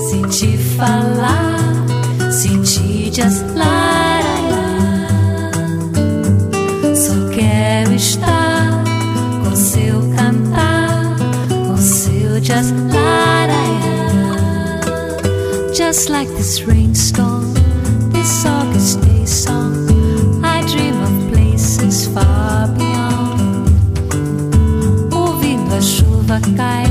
Senti falar, senti just lá, só quero estar com seu cantar, com seu just lá, just like this rainstorm, this August day song. I dream of places far beyond, ouvindo a chuva cair